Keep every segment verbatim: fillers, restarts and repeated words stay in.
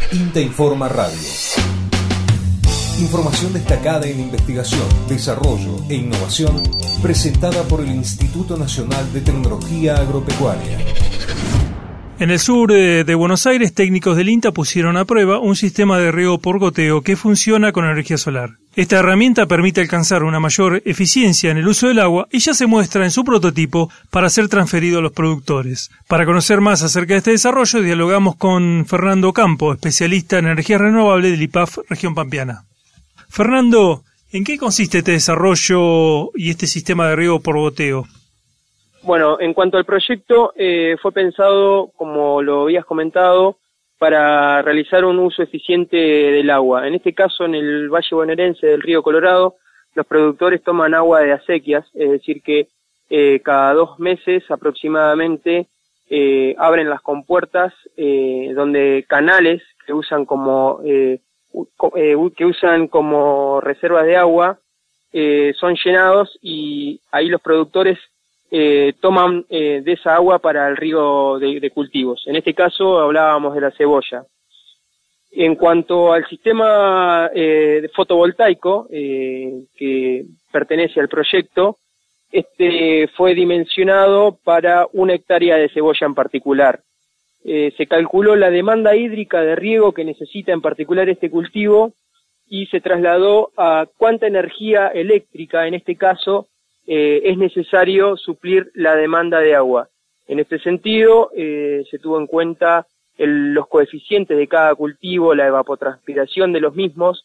INTA Informa Radio. Información destacada en investigación, desarrollo e innovación presentada por el Instituto Nacional de Tecnología Agropecuaria. En el sur de, de Buenos Aires, técnicos del INTA pusieron a prueba un sistema de riego por goteo que funciona con energía solar. Esta herramienta permite alcanzar una mayor eficiencia en el uso del agua y ya se muestra en su prototipo para ser transferido a los productores. Para conocer más acerca de este desarrollo, dialogamos con Fernando Campo, especialista en energías renovables del I P A F Región Pampeana. Fernando, ¿en qué consiste este desarrollo y este sistema de riego por goteo? Bueno, en cuanto al proyecto, eh, fue pensado, como lo habías comentado, para realizar un uso eficiente del agua. En este caso, en el Valle Bonaerense del Río Colorado, los productores toman agua de acequias, es decir que eh, cada dos meses aproximadamente eh, abren las compuertas eh, donde canales que usan como eh, eh, que usan como reservas de agua eh, son llenados y ahí los productores Eh, toman eh, de esa agua para el riego de, de cultivos. En este caso hablábamos de la cebolla. En cuanto al sistema eh, fotovoltaico eh, que pertenece al proyecto, este fue dimensionado para una hectárea de cebolla en particular. Eh, se calculó la demanda hídrica de riego que necesita en particular este cultivo y se trasladó a cuánta energía eléctrica, en este caso, Eh, es necesario suplir la demanda de agua. En este sentido, eh, se tuvo en cuenta el, los coeficientes de cada cultivo, la evapotranspiración de los mismos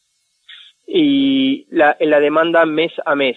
y la, la demanda mes a mes.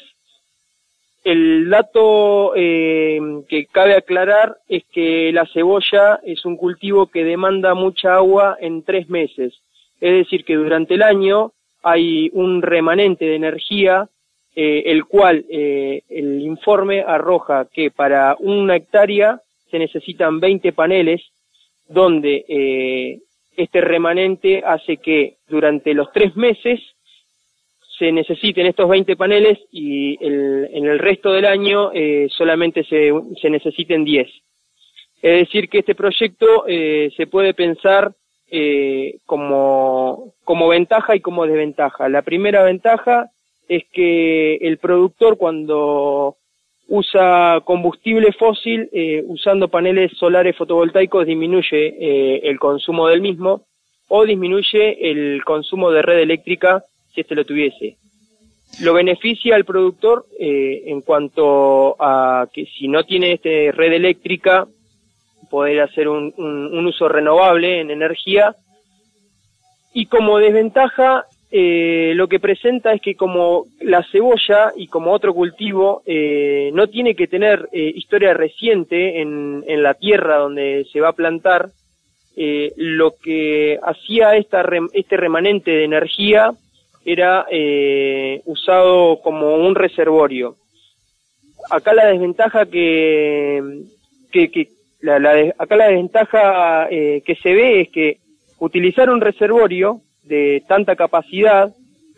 El dato eh, que cabe aclarar es que la cebolla es un cultivo que demanda mucha agua en tres meses. Es decir, que durante el año hay un remanente de energía Eh, el cual eh, el informe arroja que para una hectárea se necesitan veinte paneles, donde eh, este remanente hace que durante los tres meses se necesiten estos veinte paneles y el, en el resto del año eh, solamente se, se necesiten diez. Es decir, que este proyecto eh, se puede pensar eh, como, como ventaja y como desventaja. La primera ventaja es que el productor, cuando usa combustible fósil, eh, usando paneles solares fotovoltaicos, disminuye eh, el consumo del mismo o disminuye el consumo de red eléctrica si este lo tuviese. Lo beneficia al productor eh, en cuanto a que si no tiene este red eléctrica, poder hacer un, un, un uso renovable en energía. Y como desventaja, Eh, lo que presenta es que como la cebolla y como otro cultivo eh, no tiene que tener eh, historia reciente en, en la tierra donde se va a plantar, eh, lo que hacía esta rem, este remanente de energía era eh, usado como un reservorio. Acá la desventaja que, que, que la, la de, acá la desventaja eh, que se ve es que utilizar un reservorio de tanta capacidad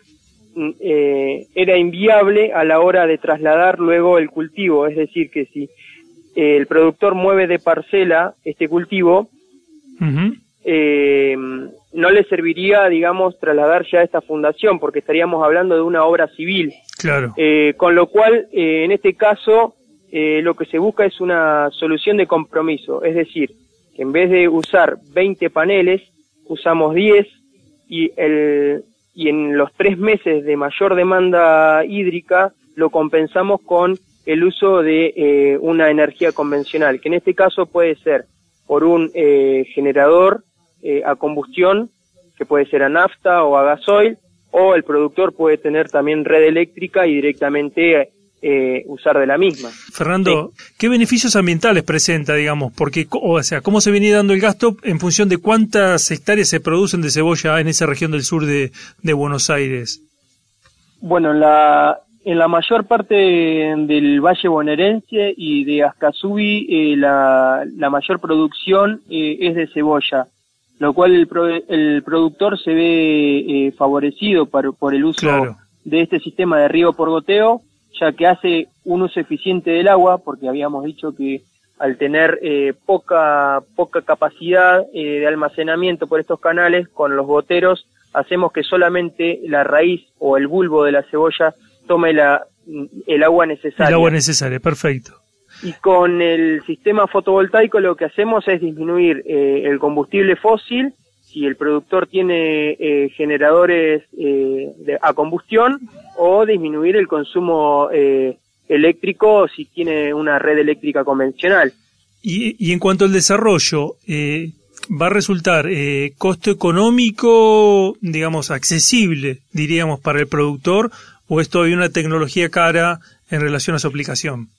eh, era inviable a la hora de trasladar luego el cultivo, es decir que si eh, el productor mueve de parcela este cultivo, uh-huh. eh, no le serviría, digamos, trasladar ya esta fundación, porque estaríamos hablando de una obra civil. Claro. Eh, con lo cual, eh, en este caso, eh, lo que se busca es una solución de compromiso, es decir, que en vez de usar veinte paneles, usamos diez, y el y en los tres meses de mayor demanda hídrica lo compensamos con el uso de eh, una energía convencional, que en este caso puede ser por un eh, generador eh, a combustión, que puede ser a nafta o a gasoil, o el productor puede tener también red eléctrica y directamente eh, usar de la misma. Fernando, sí. ¿Qué beneficios ambientales presenta, digamos? Porque, o sea, ¿cómo se viene dando el gasto en función de cuántas hectáreas se producen de cebolla en esa región del sur de, de Buenos Aires? Bueno, la, en la mayor parte del Valle Bonaerense y de Ascasubi, eh, la, la mayor producción eh, es de cebolla, lo cual el, pro, el productor se ve eh, favorecido por, por el uso claro. de este sistema de riego por goteo, ya que hace un uso eficiente del agua, porque habíamos dicho que al tener eh, poca poca capacidad eh, de almacenamiento por estos canales, con los goteros hacemos que solamente la raíz o el bulbo de la cebolla tome la, el agua necesaria. El agua necesaria, perfecto. Y con el sistema fotovoltaico lo que hacemos es disminuir eh, el combustible fósil, si el productor tiene eh, generadores eh, de, a combustión, o disminuir el consumo eh, eléctrico si tiene una red eléctrica convencional. Y, y en cuanto al desarrollo, eh, ¿va a resultar eh, costo económico, digamos, accesible, diríamos, para el productor, o es todavía una tecnología cara en relación a su aplicación?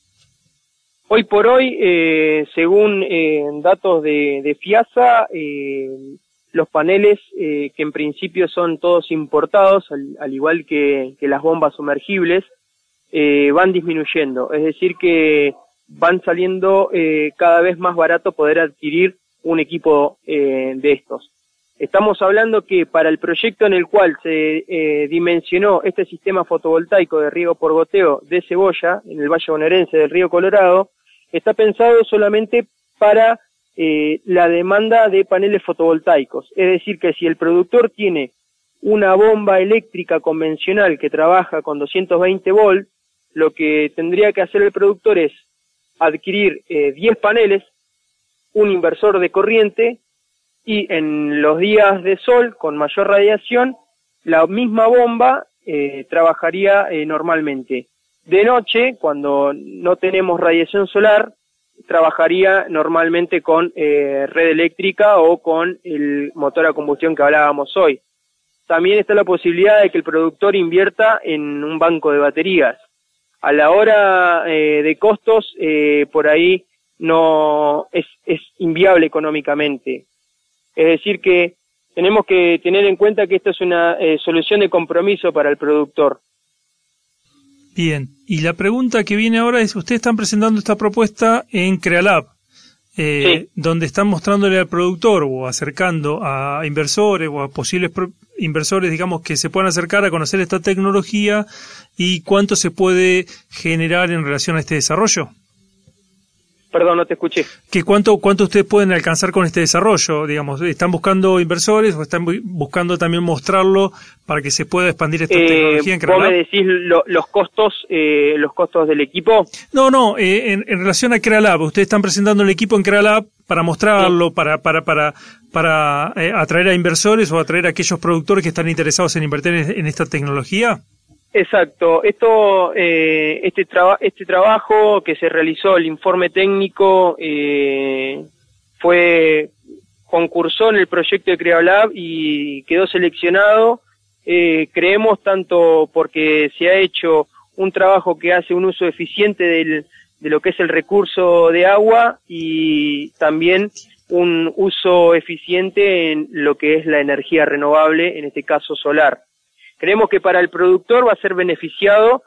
Hoy por hoy, eh, según eh, datos de, de FIASA, eh, los paneles, eh, que en principio son todos importados, al, al igual que, que las bombas sumergibles, eh, van disminuyendo. Es decir, que van saliendo eh, cada vez más barato poder adquirir un equipo eh, de estos. Estamos hablando que para el proyecto en el cual se eh, dimensionó este sistema fotovoltaico de riego por goteo de Cebolla, en el Valle Bonaerense del Río Colorado, está pensado solamente para eh, la demanda de paneles fotovoltaicos. Es decir, que si el productor tiene una bomba eléctrica convencional que trabaja con doscientos veinte volts, lo que tendría que hacer el productor es adquirir eh, diez paneles, un inversor de corriente, y en los días de sol con mayor radiación, la misma bomba eh, trabajaría eh, normalmente. De noche, cuando no tenemos radiación solar, trabajaría normalmente con eh, red eléctrica o con el motor a combustión que hablábamos hoy. También está la posibilidad de que el productor invierta en un banco de baterías. A la hora eh, de costos, eh, por ahí no es, es inviable económicamente. Es decir que tenemos que tener en cuenta que esto es una eh, solución de compromiso para el productor. Bien, y la pregunta que viene ahora es, ustedes están presentando esta propuesta en Crealab, eh, sí, donde están mostrándole al productor o acercando a inversores o a posibles pro- inversores, digamos, que se puedan acercar a conocer esta tecnología y cuánto se puede generar en relación a este desarrollo. Perdón, no te escuché. ¿Que cuánto, cuánto ustedes pueden alcanzar con este desarrollo? Digamos, ¿están buscando inversores o están buscando también mostrarlo para que se pueda expandir esta eh, tecnología en Crealab? ¿Vos me decís lo, los costos eh, los costos del equipo? No, no, eh, en, en relación a Crealab, ustedes están presentando el equipo en Crealab para mostrarlo, sí, para para para para eh, atraer a inversores o atraer a aquellos productores que están interesados en invertir en, en esta tecnología. Exacto. Esto, eh, este, traba, este trabajo que se realizó, el informe técnico, eh, fue concursó en el proyecto de Crealab y quedó seleccionado. Eh, creemos tanto porque se ha hecho un trabajo que hace un uso eficiente del, de lo que es el recurso de agua y también un uso eficiente en lo que es la energía renovable, en este caso solar. Creemos que para el productor va a ser beneficiado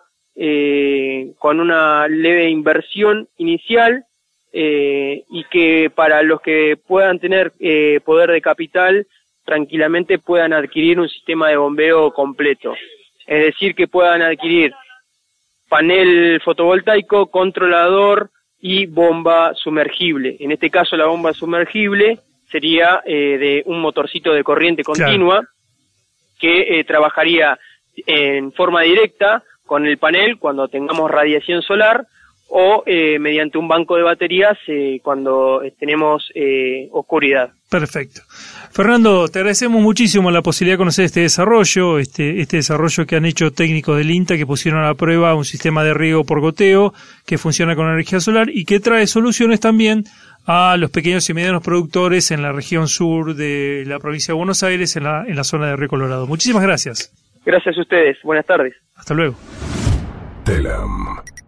eh, con una leve inversión inicial eh, y que para los que puedan tener eh, poder de capital tranquilamente puedan adquirir un sistema de bombeo completo. Es decir, que puedan adquirir panel fotovoltaico, controlador y bomba sumergible. En este caso la bomba sumergible sería eh, de un motorcito de corriente continua, claro, que eh, trabajaría en forma directa con el panel cuando tengamos radiación solar o eh, mediante un banco de baterías eh, cuando tenemos eh, oscuridad. Perfecto. Fernando, te agradecemos muchísimo la posibilidad de conocer este desarrollo, este, este desarrollo que han hecho técnicos del INTA que pusieron a prueba un sistema de riego por goteo que funciona con energía solar y que trae soluciones también a los pequeños y medianos productores en la región sur de la provincia de Buenos Aires, en la, en la zona de Río Colorado. Muchísimas gracias. Gracias a ustedes. Buenas tardes. Hasta luego. Telam.